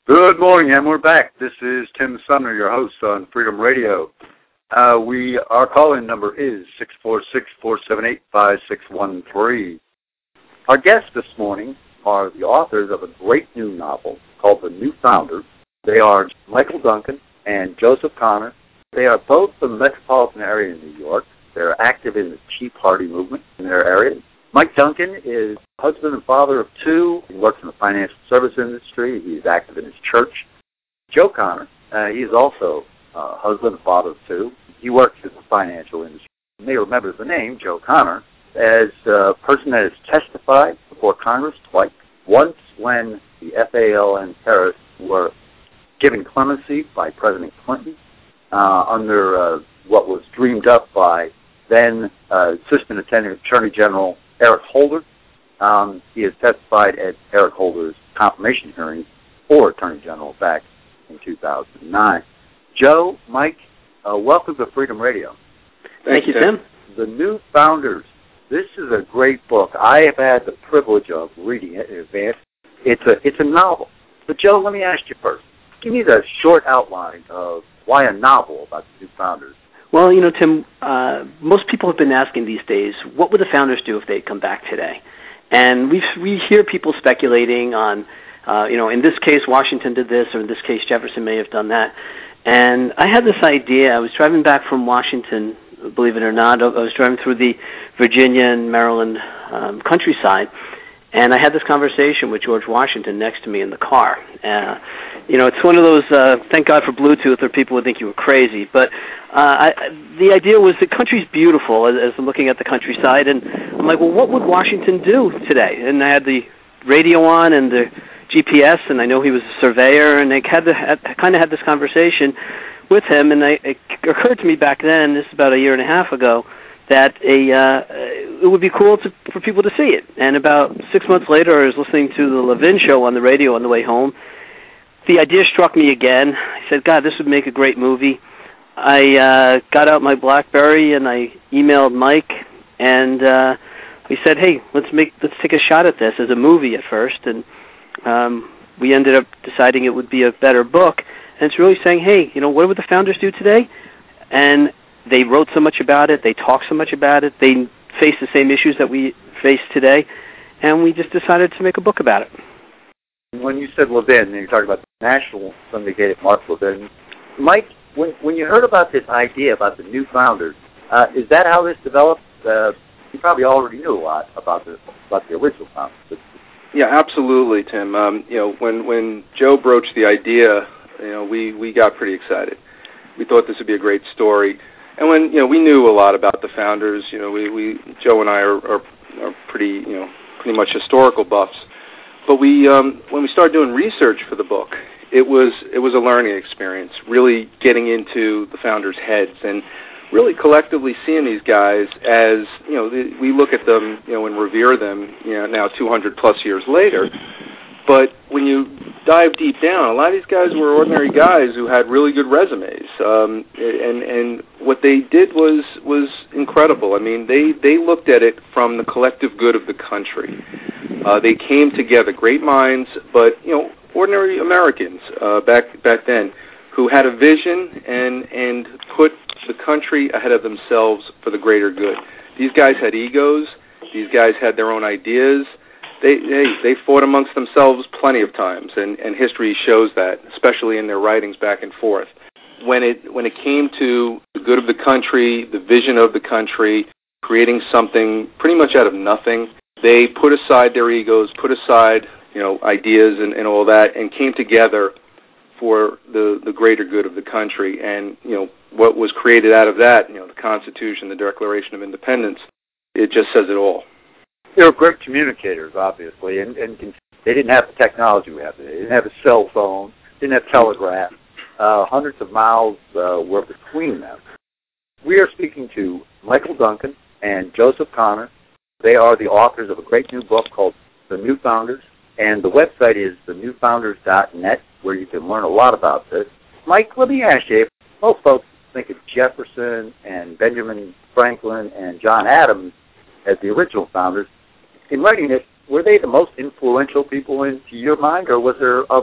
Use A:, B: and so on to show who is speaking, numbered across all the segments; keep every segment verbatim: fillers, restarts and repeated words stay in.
A: Good morning, and we're back. This is Tim Sumner, your host on Freedom Radio. Uh, we Our call-in number is six four six, four seven eight, five six one three. Our guests this morning are the authors of a great new novel called The New Founders. They are Michael Duncan and Joseph Connor. They are both from the metropolitan area in New York. They're active in the Tea Party movement in their area. Mike Duncan is husband and father of two. He works in the financial service industry. He's active in his church. Joe Connor, uh, he is also uh, husband and father of two. He works in the financial industry. You may remember the name, Joe Connor, as a person that has testified before Congress twice. Once when the F A L N terrorists were given clemency by President Clinton uh, under uh, what was dreamed up by then uh, Assistant Attorney General Eric Holder. Um, he has testified at Eric Holder's confirmation hearing for Attorney General back in two thousand nine. Joe, Mike, uh, welcome to Freedom Radio.
B: Thank you, Tim.
A: The New Founders. This is a great book. I have had the privilege of reading it in advance. It's a it's a novel. But Joe, let me ask you first. Give me the short outline of why a novel about the New Founders.
B: Well, you know, Tim, uh, most people have been asking these days, what would the founders do if they'd come back today? And we we hear people speculating on, uh, you know, in this case, Washington did this, or in this case, Jefferson may have done that. And I had this idea. I was driving back from Washington, believe it or not. I was driving through the Virginia and Maryland um, countryside, and I had this conversation with George Washington next to me in the car. Uh, you know, it's one of those, uh, thank God for Bluetooth, or people would think you were crazy. But uh, I, the idea was the country's beautiful as, as I'm looking at the countryside, and I'm like, well, what would Washington do today? And I had the radio on and the G P S, and I know he was a surveyor, and I had, had kind of had this conversation with him, and I, it occurred to me back then, this is about a year and a half ago, that a uh, it would be cool to, for people to see it. And about six months later, I was listening to the Levin show on the radio on the way home. The idea struck me again. I said, God, this would make a great movie. I uh, got out my BlackBerry and I emailed Mike, and uh, we said, hey, let's make let's take a shot at this as a movie at first. And um, we ended up deciding it would be a better book. And it's really saying, hey, you know, what would the founders do today? And they wrote so much about it. They talked so much about it. They face the same issues that we face today. And we just decided to make a book about it.
A: When you said Levin, and you're talking about the national syndicated Mark Levin, Mike, when when you heard about this idea about the New Founders, uh, is that how this developed? Uh, you probably already knew a lot about the about the original founders.
C: Yeah, absolutely, Tim. Um, you know, when when Joe broached the idea, you know, we, we got pretty excited. We thought this would be a great story. And when, you know, we knew a lot about the founders, you know, we, we Joe and I are, are, are pretty, you know, pretty much historical buffs. But we, um, when we started doing research for the book, it was it was a learning experience, really getting into the founders' heads and really collectively seeing these guys as, you know, the, we look at them, you know, and revere them, you know, now two hundred plus years later. But when you dive deep down, a lot of these guys were ordinary guys who had really good resumes, um, and and what they did was was incredible. I mean, they they looked at it from the collective good of the country. Uh, they came together, great minds, but you know, ordinary Americans uh, back back then who had a vision and and put the country ahead of themselves for the greater good. These guys had egos. These guys had their own ideas. They, they they fought amongst themselves plenty of times, and, and history shows that, especially in their writings back and forth. When it when it came to the good of the country, the vision of the country, creating something pretty much out of nothing, they put aside their egos, put aside you know ideas and, and all that, and came together for the, the greater good of the country. And you know what was created out of that, you know, the Constitution, the Declaration of Independence, it just says it all.
A: They were great communicators, obviously, and, and they didn't have the technology we have today. They didn't have a cell phone, didn't have telegraph. Uh, hundreds of miles uh, were between them. We are speaking to Michael Duncan and Joseph Connor. They are the authors of a great new book called The New Founders, and the website is the new founders dot net, where you can learn a lot about this. Mike, let me ask you, most folks think of Jefferson and Benjamin Franklin and John Adams as the original founders. In writing this, were they the most influential people into your mind, or was there others?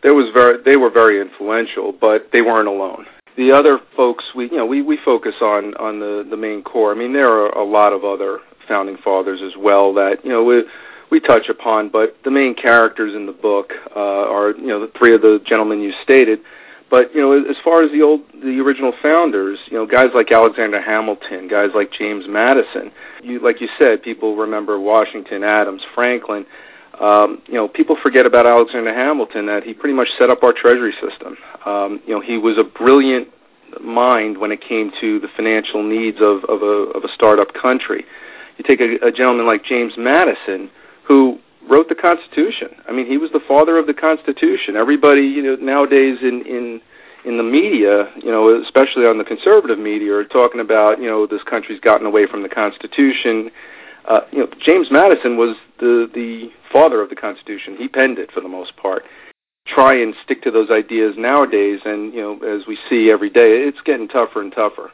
C: there was very, they were very influential, but they weren't alone. The other folks, we you know, we, we focus on, on the, the main core. I mean, there are a lot of other founding fathers as well that, you know, we, we touch upon, but the main characters in the book uh, are, you know, the three of the gentlemen you stated. But, you know, as far as the old, the original founders, you know, guys like Alexander Hamilton, guys like James Madison, you, like you said, people remember Washington, Adams, Franklin. Um, you know, people forget about Alexander Hamilton, that he pretty much set up our treasury system. Um, you know, he was a brilliant mind when it came to the financial needs of, of, a, of a startup country. You take a, a gentleman like James Madison, who wrote the Constitution. I mean, he was the father of the Constitution. Everybody, you know, nowadays in, in, in the media, you know, especially on the conservative media, are talking about, you know, this country's gotten away from the Constitution. Uh, you know, James Madison was the, the father of the Constitution. He penned it for the most part. Try and stick to those ideas nowadays, and, you know, as we see every day, it's getting tougher and tougher.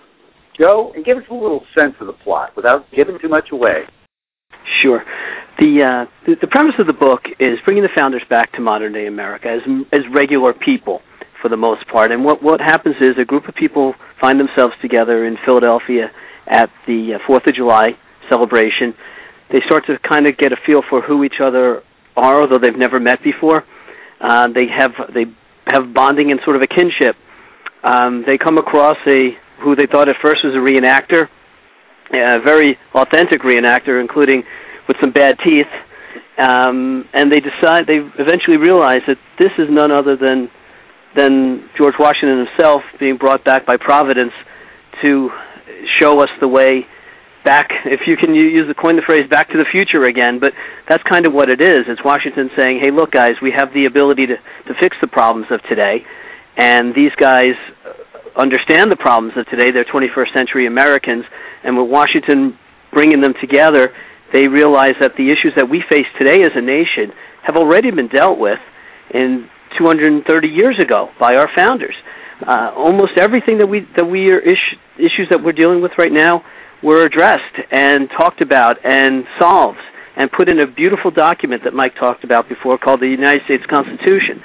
A: Joe, and give us a little sense of the plot without giving too much away.
B: Sure. The, uh, the the premise of the book is bringing the founders back to modern-day America as as regular people, for the most part. And what, what happens is a group of people find themselves together in Philadelphia at the uh, fourth of July celebration. They start to kind of get a feel for who each other are, although they've never met before. Uh, they have they have bonding and sort of a kinship. Um, they come across a who they thought at first was a reenactor, a very authentic reenactor, including with some bad teeth. Um, and they decide they eventually realize that this is none other than than George Washington himself being brought back by Providence to show us the way back, if you can use the coin the phrase, back to the future again. But that's kind of what it is. It's Washington saying, hey, look, guys, we have the ability to, to fix the problems of today, and these guys understand the problems of today. They're twenty-first century Americans, and with Washington bringing them together, they realize that the issues that we face today as a nation have already been dealt with in two hundred thirty years ago by our founders. Uh, almost everything that we that we are ish, issues that we're dealing with right now were addressed and talked about and solved and put in a beautiful document that Mike talked about before called the United States Constitution.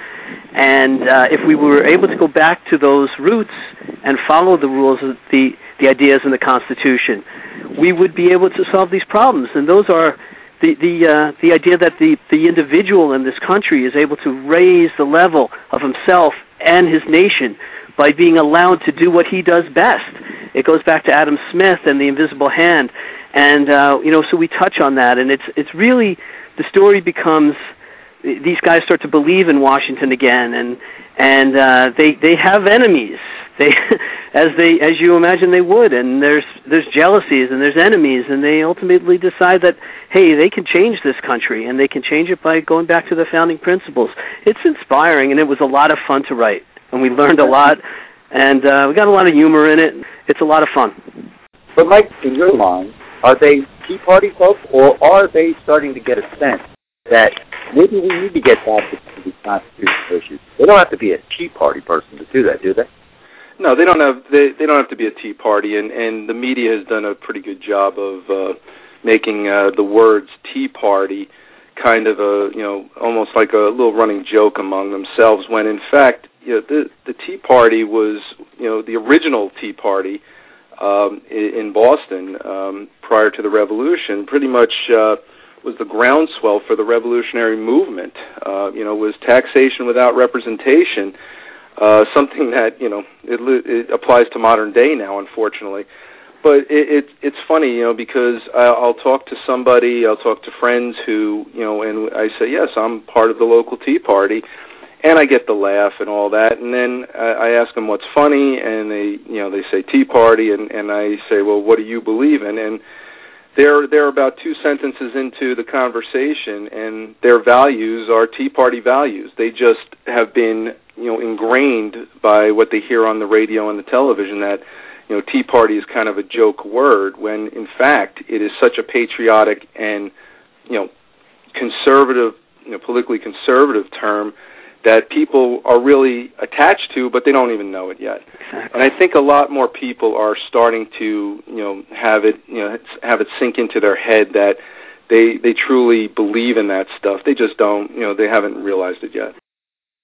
B: And uh, if we were able to go back to those roots and follow the rules of the, the ideas in the Constitution, we would be able to solve these problems. And those are the the uh, the idea that the, the individual in this country is able to raise the level of himself and his nation by being allowed to do what he does best. It goes back to Adam Smith and the invisible hand, and uh, you know, so we touch on that, and it's it's really, the story becomes, these guys start to believe in Washington again, and and uh, they they have enemies, they as they as you imagine they would, and there's there's jealousies and there's enemies, and they ultimately decide that, hey, they can change this country, and they can change it by going back to the founding principles. It's inspiring, and it was a lot of fun to write, and we learned a lot. And uh, we got a lot of humor in it. It's a lot of fun.
A: But Mike, in your mind, are they Tea Party folks, or are they starting to get a sense that maybe we need to get back to these constitutional issues? They don't have to be a Tea Party person to do that, do they?
C: No, they don't have. They they don't have to be a Tea Party, and and the media has done a pretty good job of uh, making uh, the words Tea Party kind of a, you know, almost like a little running joke among themselves, when in fact, you know, the the Tea Party was, you know, the original Tea Party um, in Boston um, prior to the Revolution. Pretty much uh, was the groundswell for the revolutionary movement. Uh, you know, was taxation without representation, uh, something that, you know, it, it applies to modern day now, unfortunately. But it, it, it's funny, you know, because I'll talk to somebody, I'll talk to friends who, you know, and I say, yes, I'm part of the local Tea Party. And I get the laugh and all that, and then I ask them what's funny, and they, you know, they say Tea Party, and, and I say, well, what do you believe in? And they're they're about two sentences into the conversation, and their values are Tea Party values. They just have been, you know, ingrained by what they hear on the radio and the television, that, you know, Tea Party is kind of a joke word, when in fact it is such a patriotic and, you know, conservative, you know, politically conservative term that people are really attached to, but they don't even know it yet.
B: Exactly.
C: And I think a lot more people are starting to, you know, have it, you know, have it sink into their head that they they truly believe in that stuff. They just don't, you know, they haven't realized it yet.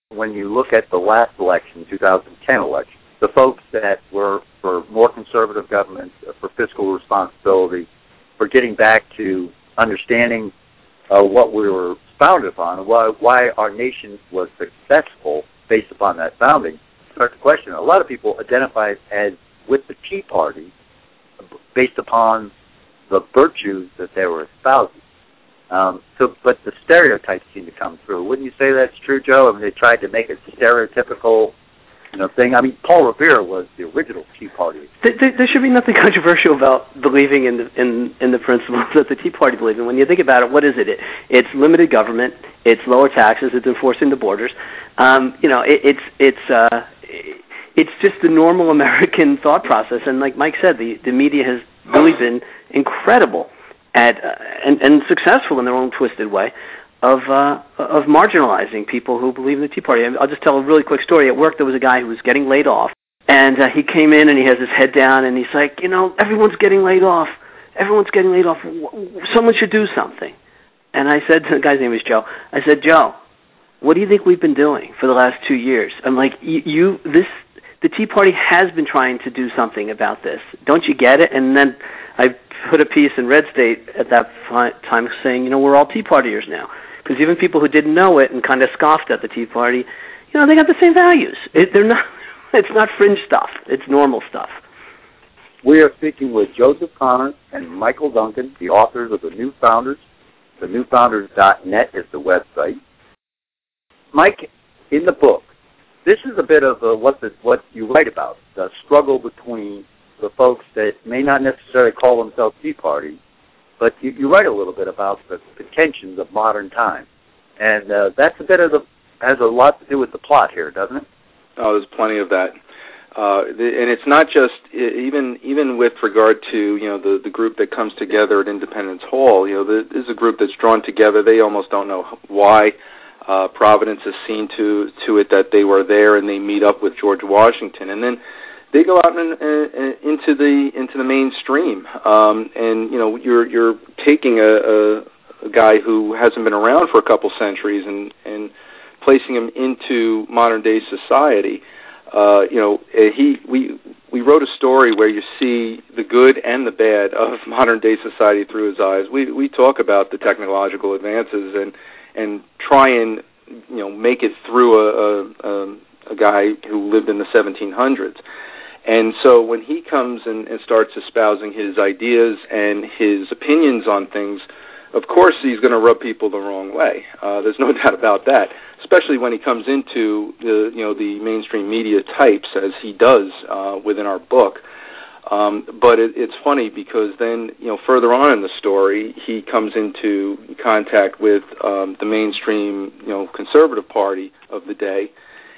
A: when you look at the last election, two thousand ten election, the folks that were for more conservative government, for fiscal responsibility, for getting back to understanding uh, what we were founded upon, why, why our nation was successful based upon that founding, start to question. A lot of people identify as with the Tea Party based upon the virtues that they were espousing. Um, so, but the stereotypes seem to come through. Wouldn't you say that's true, Joe? I mean, they tried to make it stereotypical, you know, thing. I mean, Paul Revere was the original Tea Party.
B: There, there should be nothing controversial about believing in the in, in the principles that the Tea Party believed in. When you think about it, what is it? it it's limited government. It's lower taxes. It's enforcing the borders. Um, you know, it, it's it's uh, it's just the normal American thought process. And like Mike said, the the media has really been incredible at uh, and, and successful in their own twisted way of uh, of marginalizing people who believe in the Tea Party. I'll just tell a really quick story. At work, there was a guy who was getting laid off, and uh, he came in and he has his head down, and he's like, you know, everyone's getting laid off. Everyone's getting laid off. Someone should do something. And I said, the guy's name is Joe. I said, Joe, what do you think we've been doing for the last two years? I'm like, you, you this, the Tea Party has been trying to do something about this. Don't you get it? And then I put a piece in Red State at that time saying, you know, we're all Tea Partiers now. Because even people who didn't know it and kind of scoffed at the Tea Party, you know, they got the same values. It, they're not. It's not fringe stuff. It's normal stuff.
A: We are speaking with Joseph Connor and Michael Duncan, the authors of The New Founders. The new founders dot net is the website. Mike, in the book, this is a bit of a, what the, what you write about, the struggle between the folks that may not necessarily call themselves Tea Party, but you, you write a little bit about the, the tensions of modern times. And uh, that's a bit of the, has a lot to do with the plot here, doesn't it?
C: Oh, there's plenty of that. Uh, and it's not just, even even with regard to, you know, the, the group that comes together at Independence Hall, you know, the, this is a group that's drawn together. They almost don't know why. Uh, Providence has seen to to it that they were there, and they meet up with George Washington. And then they go out and, uh, into the into the mainstream. Um, and, you know, you're you're taking a, a, a guy who hasn't been around for a couple centuries and, and placing him into modern-day society. Uh, you know, he we we wrote a story where you see the good and the bad of modern-day society through his eyes. We we talk about the technological advances and and try and, you know, make it through a a, a guy who lived in the seventeen hundreds. And so when he comes and, and starts espousing his ideas and his opinions on things, of course he's going to rub people the wrong way. Uh, there's no doubt about that, especially when he comes into the, you know, the mainstream media types, as he does uh, within our book. Um, but it, it's funny because then, you know, further on in the story, he comes into contact with um, the mainstream, you know, conservative party of the day,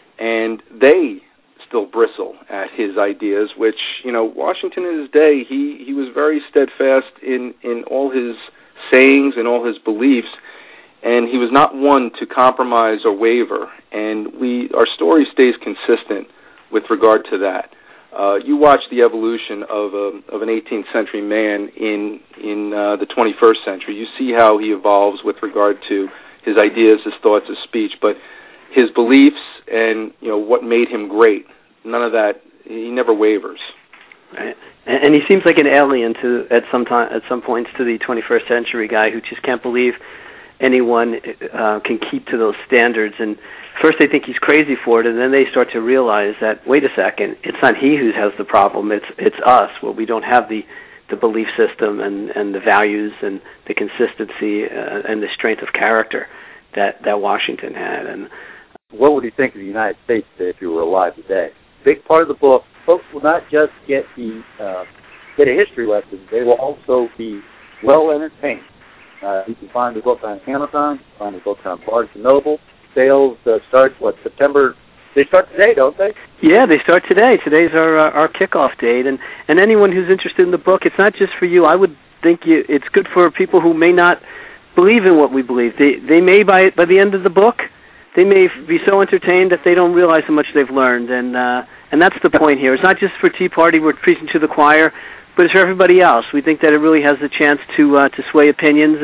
C: and they still bristle at his ideas, which, you know, Washington in his day, he, he was very steadfast in, in all his sayings and all his beliefs, and he was not one to compromise or waver. And we, our story stays consistent with regard to that. Uh, you watch the evolution of a, of an eighteenth century man in in uh, the twenty-first century. You see how he evolves with regard to his ideas, his thoughts, his speech, but his beliefs and, you know, what made him great. None of that. He never wavers.
B: Right. And he seems like an alien to at some time, at some points, to the twenty-first century guy who just can't believe anyone uh, can keep to those standards. And first they think he's crazy for it, and then they start to realize that, wait a second, it's not he who has the problem, it's it's us. Well, we don't have the, the belief system and, and the values and the consistency uh, and the strength of character that, that Washington had. And
A: what would you think of the United States if you were alive today? Big part of the book, folks will not just get the uh, get a history lesson, they will also be well entertained. Uh, you can find the book on Amazon, you can find the book on Barnes and Noble. Sales uh, start, what, September? They start today, don't they?
B: Yeah, they start today. Today's our uh, our kickoff date. And, and anyone who's interested in the book, it's not just for you. I would think you, it's good for people who may not believe in what we believe. They, they may, by, by the end of the book, they may be so entertained that they don't realize how much they've learned. And uh, and that's the point here. It's not just for Tea Party, we're preaching to the choir, but it's for everybody else. We think that it really has the chance to uh, to sway opinions and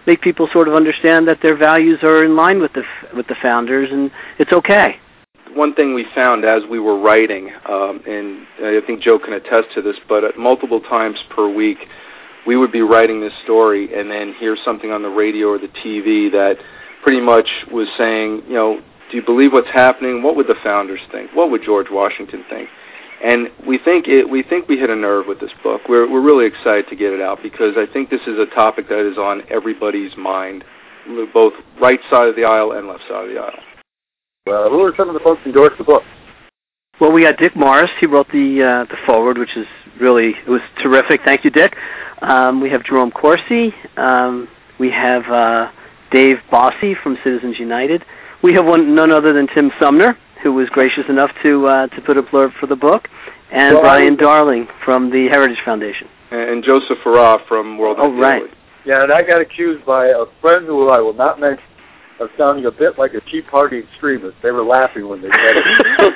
B: make people sort of understand that their values are in line with the with the founders, and it's okay.
C: One thing we found as we were writing, um, and I think Joe can attest to this, but at multiple times per week, we would be writing this story and then hear something on the radio or the T V that pretty much was saying, you know, do you believe what's happening? What would the founders think? What would George Washington think? And we think it, we think we hit a nerve with this book. We're we're really excited to get it out because I think this is a topic that is on everybody's mind, both right side of the aisle and left side of the aisle.
A: Well, who are some of the folks who endorsed the book?
B: Well, we got Dick Morris. He wrote the uh, the foreword, which is really it was terrific. Thank you, Dick. Um, we have Jerome Corsi. Um, we have uh, Dave Bossie from Citizens United. We have one none other than Tim Sumner, who was gracious enough to uh, to put a blurb for the book, and well, Brian Darling from the Heritage Foundation,
C: and Joseph Farah from World
B: Oh, right.
A: Yeah, and I got accused by a friend who I will not mention of sounding a bit like a Tea Party extremist. They were laughing when they said it.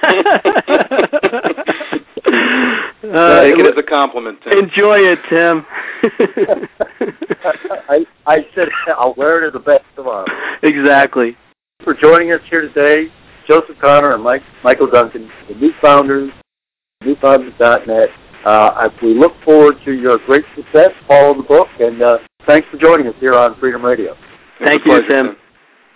C: uh, Take it as a compliment, Tim.
B: Enjoy it, Tim.
A: I, I said I'll wear it as a badge tomorrow.
B: Exactly.
A: For joining us here today, Joseph Connor and Mike, Michael Duncan, the New Founders, new founders dot net. Uh, we look forward to your great success. Follow the book, and uh, thanks for joining us here on Freedom Radio.
B: Thank you, Tim.